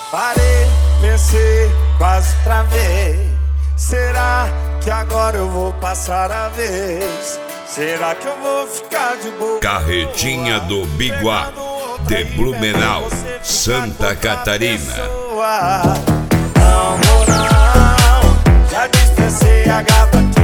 Parei, pensei, quase travei. Será que agora eu vou passar a vez? Será que eu vou ficar de boa? Carretinha do Biguá, de Blumenau, Santa Catarina. Não, já dispensei a gata.